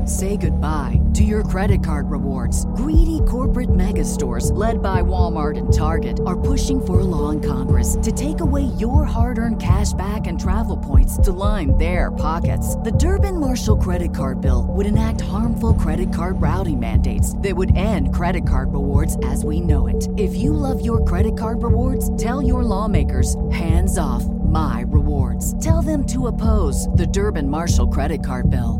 Say goodbye to your credit card rewards. Greedy corporate mega stores, led by Walmart and Target, are pushing for a law in Congress to take away your hard-earned cash back and travel points to line their pockets. The Durbin-Marshall credit card bill would enact harmful credit card routing mandates that would end credit card rewards as we know it. If you love your credit card rewards, tell your lawmakers, hands off my rewards. Tell them to oppose the Durbin-Marshall credit card bill.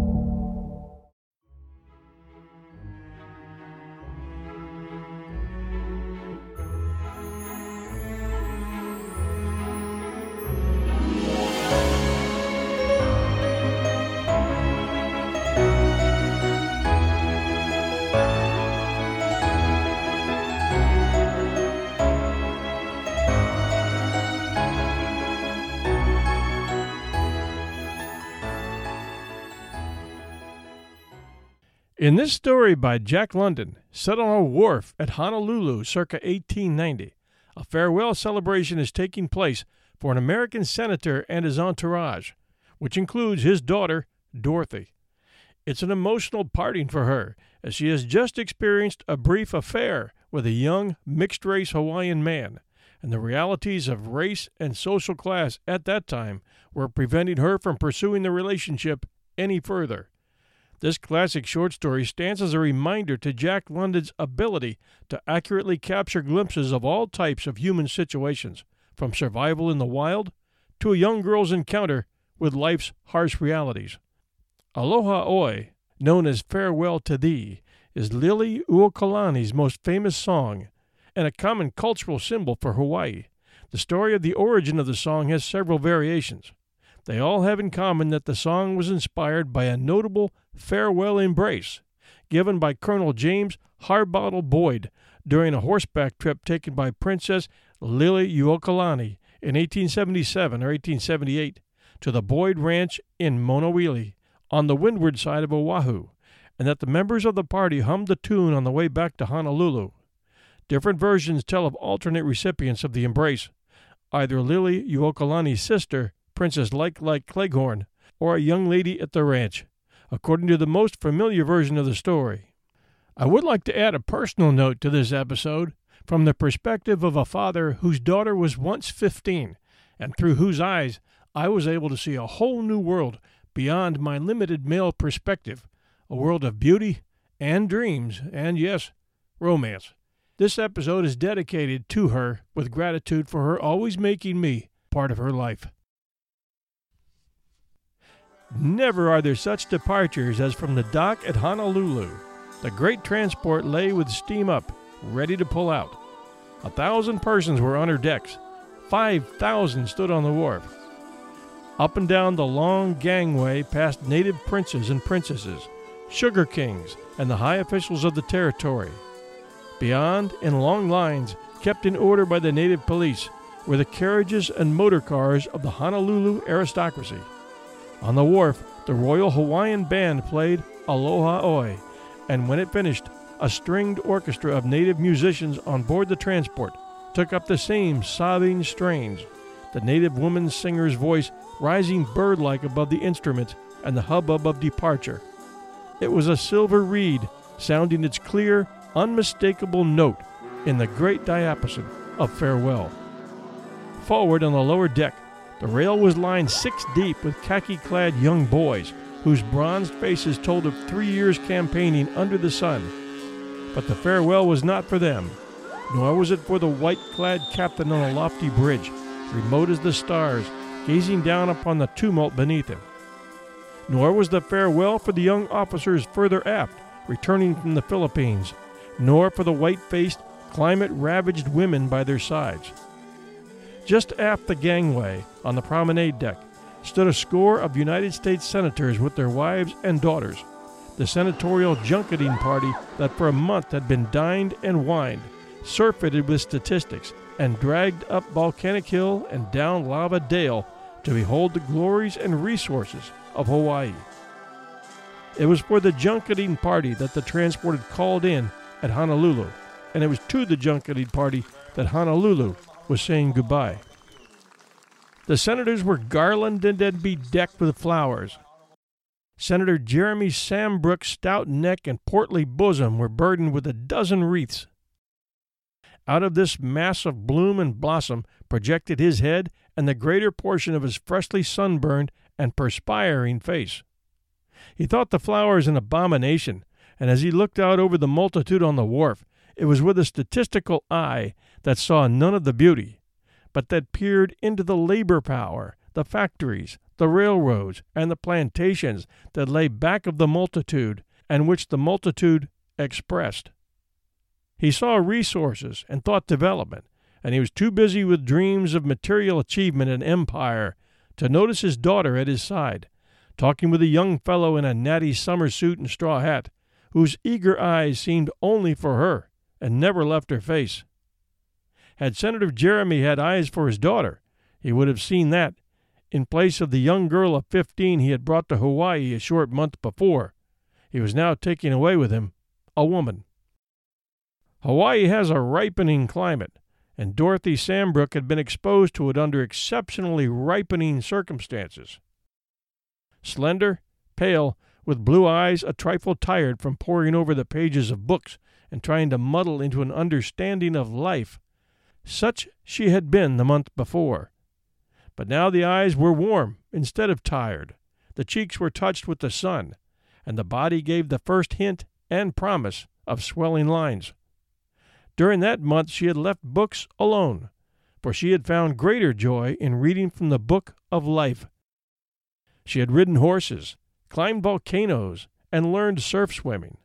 In this story by Jack London, set on a wharf at Honolulu circa 1890, a farewell celebration is taking place for an American senator and his entourage, which includes his daughter, Dorothy. It's an emotional parting for her, as she has just experienced a brief affair with a young, mixed-race Hawaiian man, and the realities of race and social class at that time were preventing her from pursuing the relationship any further. This classic short story stands as a reminder to Jack London's ability to accurately capture glimpses of all types of human situations, from survival in the wild to a young girl's encounter with life's harsh realities. Aloha Oi, known as Farewell to Thee, is Lili Uokalani's most famous song and a common cultural symbol for Hawaii. The story of the origin of the song has several variations. They all have in common that the song was inspired by a notable farewell embrace given by Colonel James Harbottle Boyd during a horseback trip taken by Princess Lili Uokalani in 1877 or 1878 to the Boyd Ranch in Monowili on the windward side of Oahu, and that the members of the party hummed the tune on the way back to Honolulu. Different versions tell of alternate recipients of the embrace, either Lili Uokalani's sister, Princess Like Cleghorn, or a young lady at the ranch, according to the most familiar version of the story. I would like to add a personal note to this episode from the perspective of a father whose daughter was once 15, and through whose eyes I was able to see a whole new world beyond my limited male perspective, a world of beauty and dreams and, yes, romance. This episode is dedicated to her with gratitude for her always making me part of her life. Never are there such departures as from the dock at Honolulu. The great transport lay with steam up, ready to pull out. 1,000 persons were on her decks. 5,000 stood on the wharf. Up and down the long gangway passed native princes and princesses, sugar kings, and the high officials of the territory. Beyond, in long lines, kept in order by the native police, were the carriages and motor cars of the Honolulu aristocracy. On the wharf, the Royal Hawaiian Band played Aloha Oi, and when it finished, a stringed orchestra of native musicians on board the transport took up the same sobbing strains, the native woman singer's voice rising bird-like above the instruments and the hubbub of departure. It was a silver reed sounding its clear, unmistakable note in the great diapason of farewell. Forward on the lower deck, the rail was lined 6 deep with khaki-clad young boys, whose bronzed faces told of 3 years campaigning under the sun. But the farewell was not for them, nor was it for the white-clad captain on a lofty bridge, remote as the stars, gazing down upon the tumult beneath him. Nor was the farewell for the young officers further aft, returning from the Philippines, nor for the white-faced, climate-ravaged women by their sides. Just aft the gangway, on the promenade deck, stood a score of United States senators with their wives and daughters, the senatorial junketing party that for a month had been dined and wined, surfeited with statistics, and dragged up Volcanic Hill and down Lava Dale to behold the glories and resources of Hawaii. It was for the junketing party that the transport had called in at Honolulu, and it was to the junketing party that Honolulu was saying goodbye. The senators were garlanded and bedecked with flowers. Senator Jeremy Sambrook's stout neck and portly bosom were burdened with a dozen wreaths. Out of this mass of bloom and blossom projected his head and the greater portion of his freshly sunburned and perspiring face. He thought the flowers an abomination, and as he looked out over the multitude on the wharf, it was with a statistical eye that saw none of the beauty, but that peered into the labor power, the factories, the railroads, and the plantations that lay back of the multitude, and which the multitude expressed. He saw resources and thought development, and he was too busy with dreams of material achievement and empire to notice his daughter at his side, talking with a young fellow in a natty summer suit and straw hat, whose eager eyes seemed only for her and never left her face. Had Senator Jeremy had eyes for his daughter, he would have seen that, in place of the young girl of 15 he had brought to Hawaii a short month before, he was now taking away with him a woman. Hawaii has a ripening climate, and Dorothy Sambrook had been exposed to it under exceptionally ripening circumstances. Slender, pale, with blue eyes a trifle tired from poring over the pages of books and trying to muddle into an understanding of life, such she had been the month before. But now the eyes were warm instead of tired, the cheeks were touched with the sun, and the body gave the first hint and promise of swelling lines. During that month she had left books alone, for she had found greater joy in reading from the book of life. She had ridden horses, climbed volcanoes, and learned surf swimming.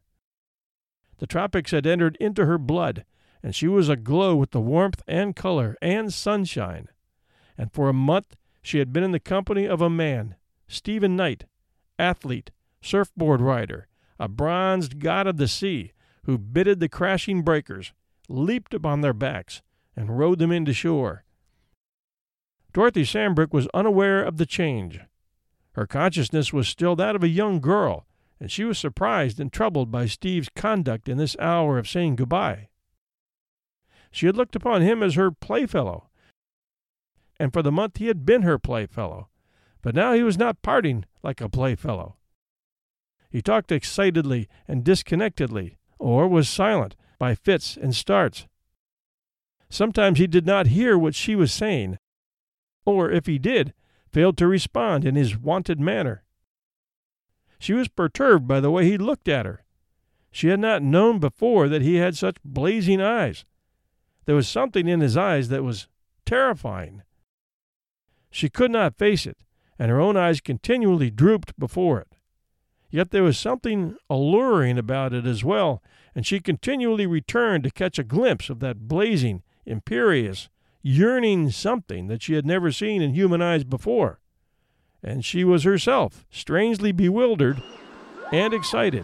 The tropics had entered into her blood, and she was aglow with the warmth and color and sunshine. And for a month she had been in the company of a man, Stephen Knight, athlete, surfboard rider, a bronzed god of the sea, who bitted the crashing breakers, leaped upon their backs, and rode them into shore. Dorothy Sambrook was unaware of the change. Her consciousness was still that of a young girl, and she was surprised and troubled by Steve's conduct in this hour of saying goodbye. She had looked upon him as her playfellow, and for the month he had been her playfellow, but now he was not parting like a playfellow. He talked excitedly and disconnectedly, or was silent by fits and starts. Sometimes he did not hear what she was saying, or if he did, failed to respond in his wonted manner. She was perturbed by the way he looked at her. She had not known before that he had such blazing eyes. There was something in his eyes that was terrifying. She could not face it, and her own eyes continually drooped before it. Yet there was something alluring about it as well, and she continually returned to catch a glimpse of that blazing, imperious, yearning something that she had never seen in human eyes before. And she was herself strangely bewildered and excited.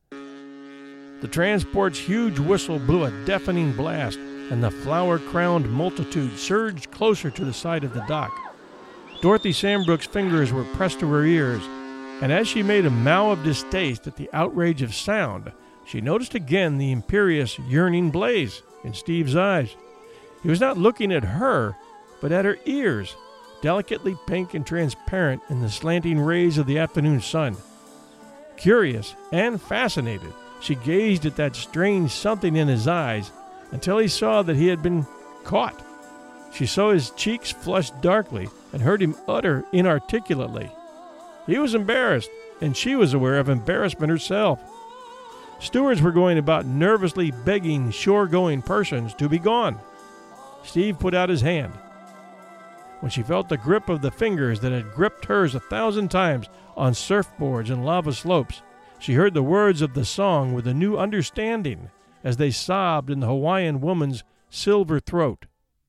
The transport's huge whistle blew a deafening blast, and the flower-crowned multitude surged closer to the side of the dock. Dorothy Sambrook's fingers were pressed to her ears, and as she made a mow of distaste at the outrage of sound, she noticed again the imperious, yearning blaze in Steve's eyes. He was not looking at her, but at her ears, delicately pink and transparent in the slanting rays of the afternoon sun. Curious and fascinated, she gazed at that strange something in his eyes until he saw that he had been caught. She saw his cheeks flush darkly and heard him utter inarticulately. He was embarrassed, and she was aware of embarrassment herself. Stewards were going about nervously begging shore-going persons to be gone. Steve put out his hand. When she felt the grip of the fingers that had gripped hers 1,000 times on surfboards and lava slopes, she heard the words of the song with a new understanding as they sobbed in the Hawaiian woman's silver throat.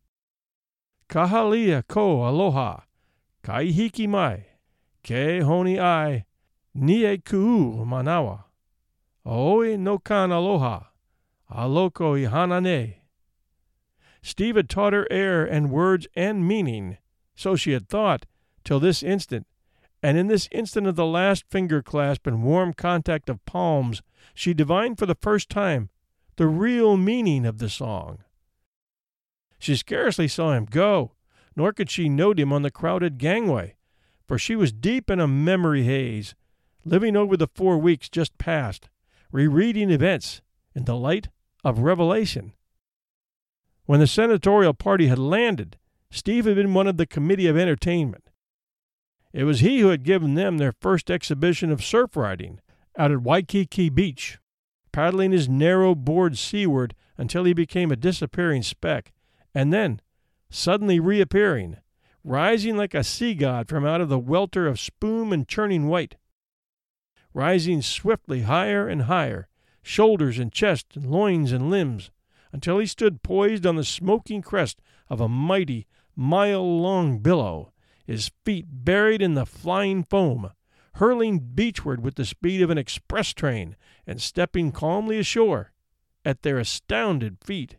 Kahalia ko aloha, kaihiki mai, ke honi ai, nie kuu manawa, aoi no kan aloha, aloko I hanane. Steve had taught her air and words and meaning, so she had thought, till this instant, and in this instant of the last finger clasp and warm contact of palms, she divined for the first time the real meaning of the song. She scarcely saw him go, nor could she note him on the crowded gangway, for she was deep in a memory haze, living over the 4 weeks just past, rereading events in the light of revelation. When the senatorial party had landed, Steve had been one of the committee of entertainment. It was he who had given them their first exhibition of surf riding out at Waikiki Beach, paddling his narrow board seaward until he became a disappearing speck, and then, suddenly reappearing, rising like a sea god from out of the welter of spume and churning white, rising swiftly higher and higher, shoulders and chest and loins and limbs, until he stood poised on the smoking crest of a mighty, mile-long billow, his feet buried in the flying foam, hurling beachward with the speed of an express train, and stepping calmly ashore at their astounded feet.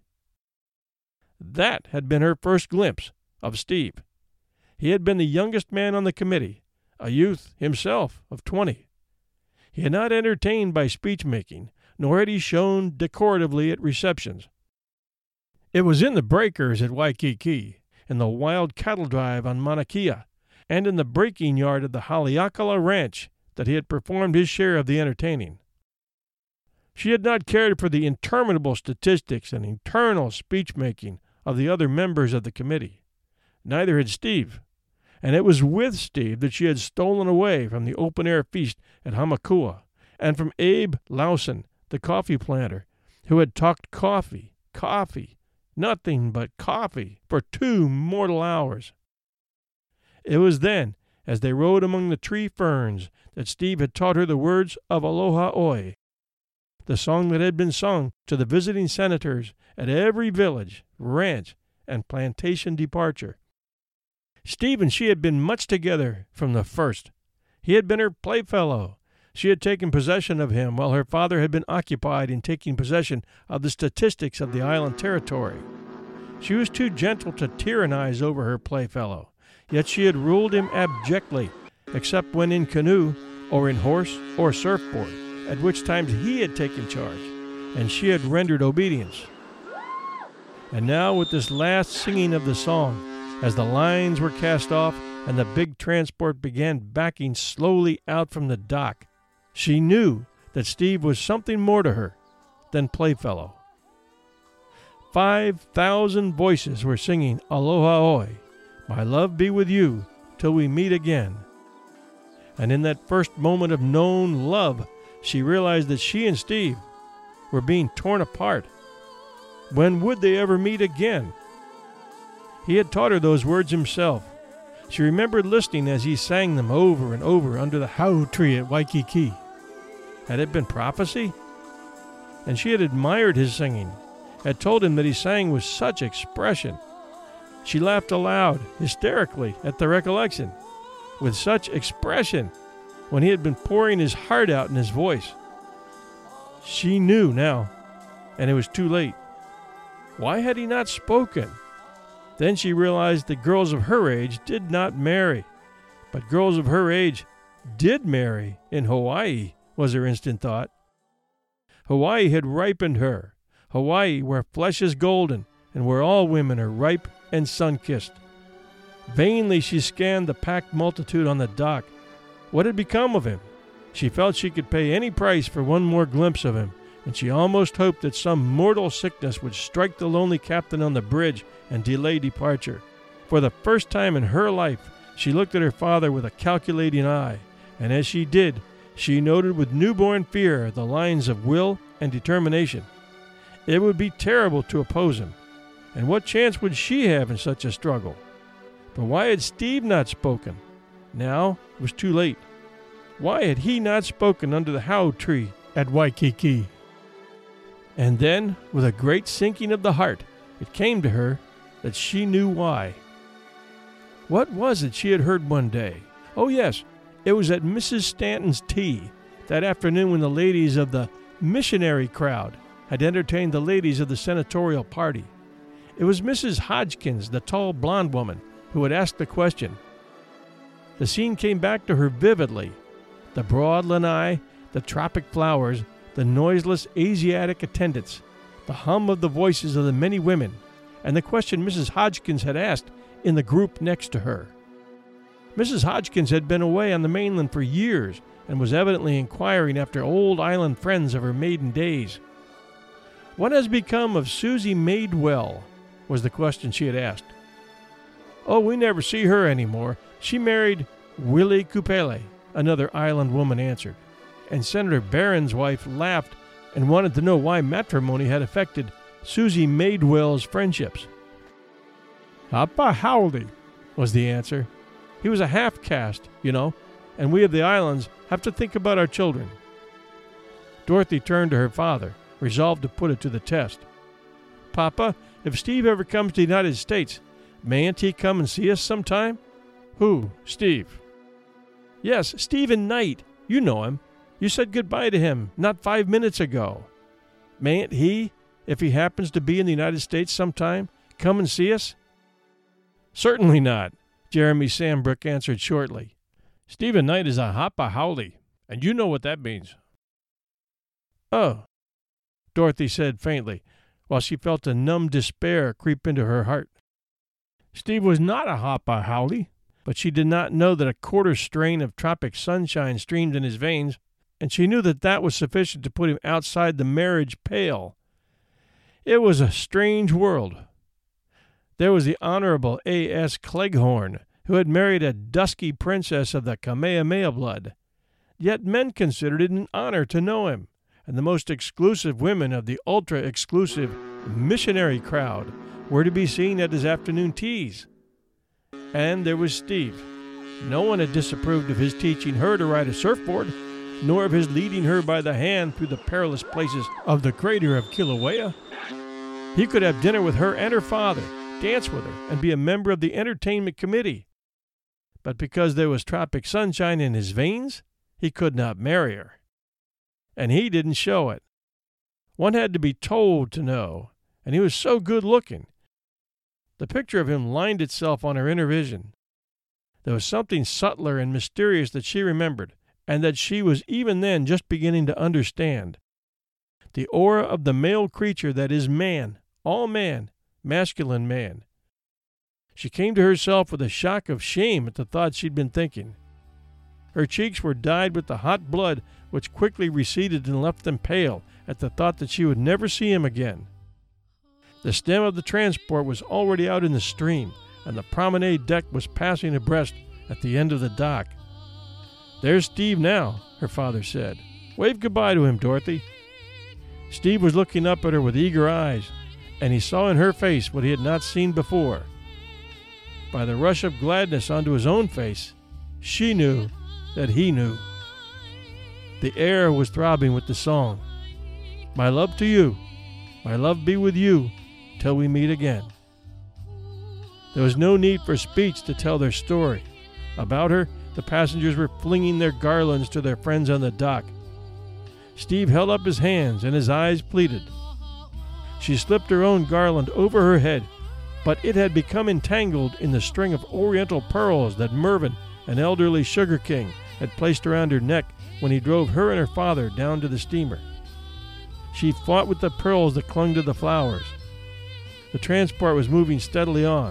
That had been her first glimpse of Steve. He had been the youngest man on the committee, a youth himself of 20. He had not entertained by speech-making, nor had he shone decoratively at receptions. It was in the breakers at Waikiki, in the wild cattle drive on Mauna Kea, and in the breaking yard of the Haleakala Ranch that he had performed his share of the entertaining. She had not cared for the interminable statistics and eternal speech-making of the other members of the committee. Neither had Steve, and it was with Steve that she had stolen away from the open-air feast at Hamakua, and from Abe Lawson, the coffee planter, who had talked coffee, nothing but coffee, for 2 mortal hours. It was then, as they rode among the tree ferns, that Steve had taught her the words of Aloha Oi, the song that had been sung to the visiting senators at every village, ranch, and plantation departure. Steve and she had been much together from the first. He had been her playfellow. She had taken possession of him while her father had been occupied in taking possession of the statistics of the island territory. She was too gentle to tyrannize over her playfellow, yet she had ruled him abjectly, except when in canoe or in horse or surfboard, at which times he had taken charge, and she had rendered obedience. And now with this last singing of the song, as the lines were cast off and the big transport began backing slowly out from the dock, she knew that Steve was something more to her than playfellow. 5,000 voices were singing Aloha Oi, my love be with you till we meet again. And in that first moment of known love, she realized that she and Steve were being torn apart. When would they ever meet again? He had taught her those words himself. She remembered listening as he sang them over and over under the hau tree at Waikiki. Had it been prophecy? And she had admired his singing, had told him that he sang with such expression. She laughed aloud, hysterically, at the recollection, with such expression, when he had been pouring his heart out in his voice. She knew now, and it was too late. Why had he not spoken? Then she realized that girls of her age did not marry, but girls of her age did marry in Hawaii, was her instant thought. Hawaii had ripened her, Hawaii where flesh is golden and where all women are ripe and sun-kissed. Vainly she scanned the packed multitude on the dock. What had become of him? She felt she could pay any price for one more glimpse of him, and she almost hoped that some mortal sickness would strike the lonely captain on the bridge and delay departure. For the first time in her life, she looked at her father with a calculating eye, and as she did, she noted with newborn fear the lines of will and determination. It would be terrible to oppose him, and what chance would she have in such a struggle? But why had Steve not spoken? Now it was too late. Why had he not spoken under the hau tree at Waikiki? And then, with a great sinking of the heart, it came to her that she knew why. What was it she had heard one day? Oh yes, it was at Mrs. Stanton's tea, that afternoon when the ladies of the missionary crowd had entertained the ladies of the senatorial party. It was Mrs. Hodgkins, the tall blonde woman, who had asked the question. The scene came back to her vividly. The broad lanai, the tropic flowers, the noiseless Asiatic attendants, the hum of the voices of the many women, and the question Mrs. Hodgkins had asked in the group next to her. Mrs. Hodgkins had been away on the mainland for years and was evidently inquiring after old island friends of her maiden days. "What has become of Susie Madewell?" was the question she had asked. "Oh, we never see her anymore. She married Willie Kupele," another island woman answered. And Senator Barron's wife laughed and wanted to know why matrimony had affected Susie Madewell's friendships. "Hapa howdy," was the answer. "He was a half-caste, you know, and we of the islands have to think about our children." Dorothy turned to her father, resolved to put it to the test. "Papa, if Steve ever comes to the United States, mayn't he come and see us sometime?" "Who, Steve?" "Yes, Stephen Knight. You know him. You said goodbye to him not 5 minutes ago. Mayn't he, if he happens to be in the United States sometime, come and see us?" "Certainly not," Jeremy Sandbrook answered shortly. "Stephen Knight is a hapa howdy, and you know what that means." "Oh," Dorothy said faintly, while she felt a numb despair creep into her heart. Steve was not a hapa howdy, but she did not know that a quarter strain of tropic sunshine streamed in his veins, and she knew that that was sufficient to put him outside the marriage pale. It was a strange world. There was the Honorable A.S. Cleghorn, who had married a dusky princess of the Kamehameha blood. Yet men considered it an honor to know him, and the most exclusive women of the ultra-exclusive missionary crowd were to be seen at his afternoon teas. And there was Steve. No one had disapproved of his teaching her to ride a surfboard, nor of his leading her by the hand through the perilous places of the crater of Kilauea. He could have dinner with her and her father, dance with her, and be a member of the entertainment committee. But because there was tropic sunshine in his veins, he could not marry her. And he didn't show it. One had to be told to know, and he was so good-looking. The picture of him lined itself on her inner vision. There was something subtler and mysterious that she remembered, and that she was even then just beginning to understand. The aura of the male creature that is man, all man, masculine man. She came to herself with a shock of shame at the thoughts she'd been thinking. Her cheeks were dyed with the hot blood which quickly receded and left them pale at the thought that she would never see him again. The stem of the transport was already out in the stream, and the promenade deck was passing abreast at the end of the dock. "There's Steve now," her father said. "Wave goodbye to him, Dorothy." Steve was looking up at her with eager eyes, and he saw in her face what he had not seen before. By the rush of gladness onto his own face, she knew that he knew. The air was throbbing with the song, "My love to you, my love be with you, till we meet again." There was no need for speech to tell their story. About her, the passengers were flinging their garlands to their friends on the dock. Steve held up his hands, and his eyes pleaded. She slipped her own garland over her head, but it had become entangled in the string of oriental pearls that Mervyn, an elderly sugar king, had placed around her neck when he drove her and her father down to the steamer. She fought with the pearls that clung to the flowers. The transport was moving steadily on.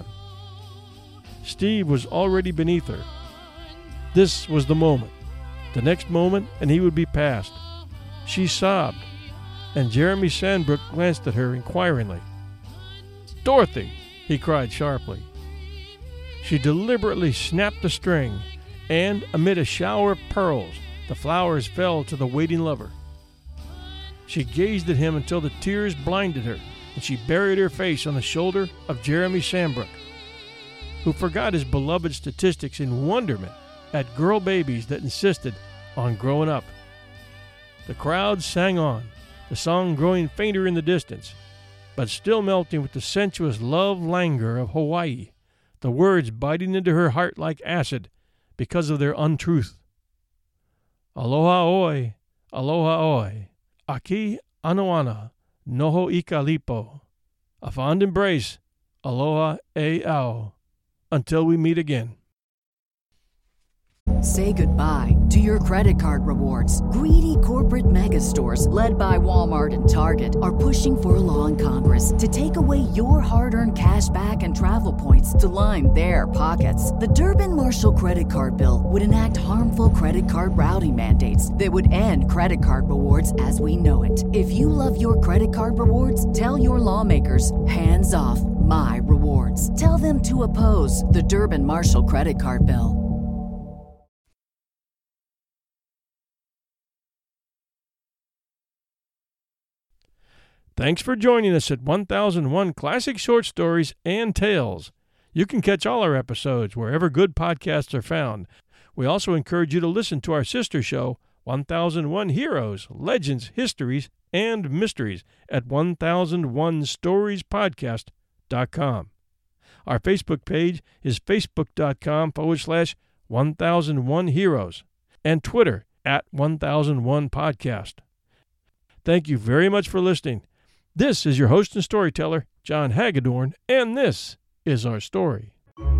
Steve was already beneath her. This was the moment. The next moment, and he would be past. She sobbed, and Jeremy Sandbrook glanced at her inquiringly. "Dorothy!" he cried sharply. She deliberately snapped the string, and, amid a shower of pearls, the flowers fell to the waiting lover. She gazed at him until the tears blinded her, and she buried her face on the shoulder of Jeremy Sandbrook, who forgot his beloved statistics in wonderment at girl babies that insisted on growing up. The crowd sang on, the song growing fainter in the distance, but still melting with the sensuous love languor of Hawaii, the words biting into her heart like acid because of their untruth. "Aloha oi, aloha oi, aki anoana, noho ika lipo, a fond embrace, aloha e ao, until we meet again." Say goodbye to your credit card rewards. Greedy corporate mega stores, led by Walmart and Target, are pushing for a law in Congress to take away your hard-earned cash back and travel points to line their pockets. The Durbin-Marshall credit card bill would enact harmful credit card routing mandates that would end credit card rewards as we know it. If you love your credit card rewards, tell your lawmakers, hands off my rewards. Tell them to oppose the Durbin-Marshall credit card bill. Thanks for joining us at 1001 Classic Short Stories and Tales. You can catch all our episodes wherever good podcasts are found. We also encourage you to listen to our sister show, 1001 Heroes, Legends, Histories, and Mysteries at 1001storiespodcast.com. Our Facebook page is facebook.com/1001 Heroes and Twitter at 1001 Podcast. Thank you very much for listening. This is your host and storyteller, John Hagedorn, and this is our story.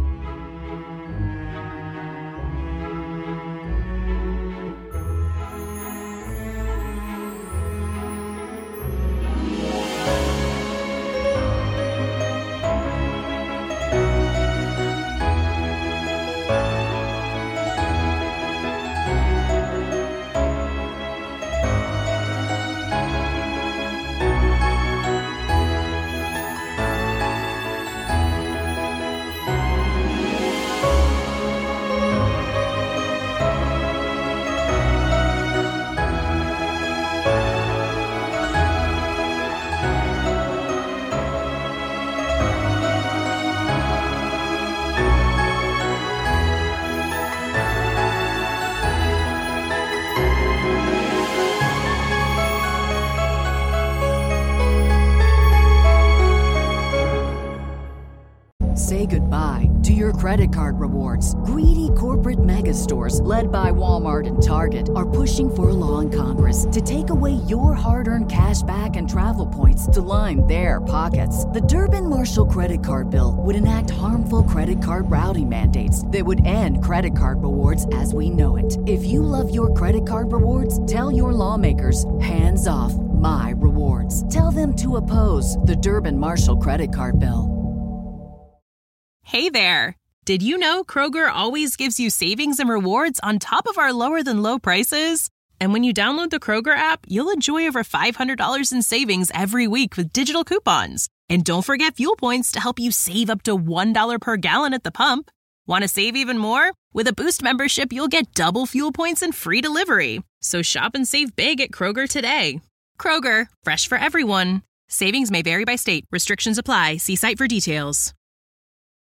Say goodbye to your credit card rewards. Greedy corporate mega stores, led by Walmart and Target, are pushing for a law in Congress to take away your hard-earned cash back and travel points to line their pockets. The Durbin-Marshall credit card bill would enact harmful credit card routing mandates that would end credit card rewards as we know it. If you love your credit card rewards, tell your lawmakers, hands off my rewards. Tell them to oppose the Durbin-Marshall credit card bill. Hey there! Did you know Kroger always gives you savings and rewards on top of our lower-than-low prices? And when you download the Kroger app, you'll enjoy over $500 in savings every week with digital coupons. And don't forget fuel points to help you save up to $1 per gallon at the pump. Want to save even more? With a Boost membership, you'll get double fuel points and free delivery. So shop and save big at Kroger today. Kroger, fresh for everyone. Savings may vary by state. Restrictions apply. See site for details.